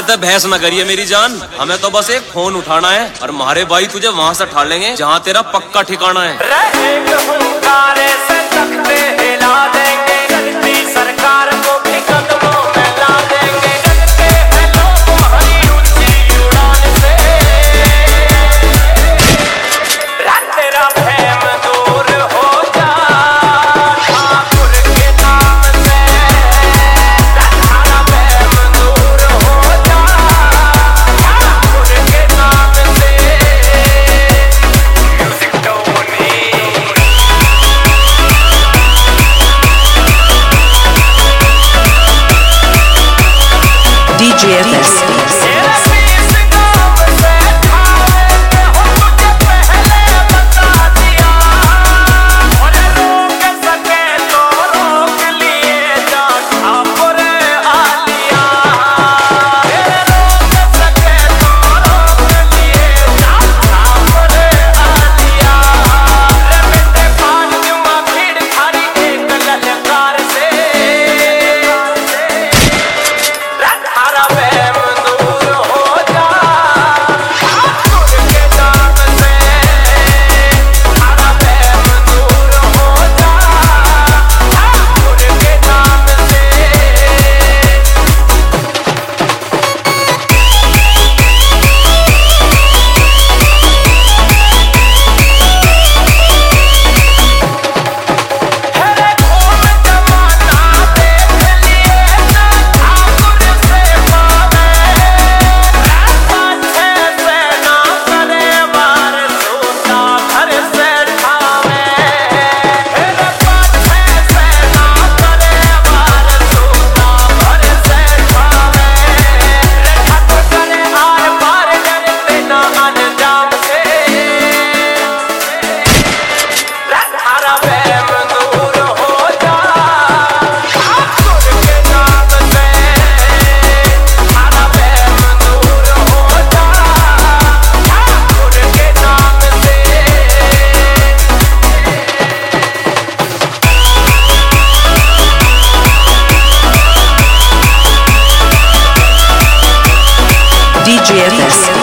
ज्यादा बहस न करिए मेरी जान, हमें तो बस एक फोन उठाना है और हमारे भाई तुझे वहाँ से उठा लेंगे जहाँ तेरा पक्का ठिकाना है। सरकार को भी कदमों में ला देंगे। तेरा प्रेम दूर हो जा ठाकुर के नाम से, तेरा प्रेम दूर हो जा ठाकुर के नाम से। म्यूजिक टोनी DJFS DJFS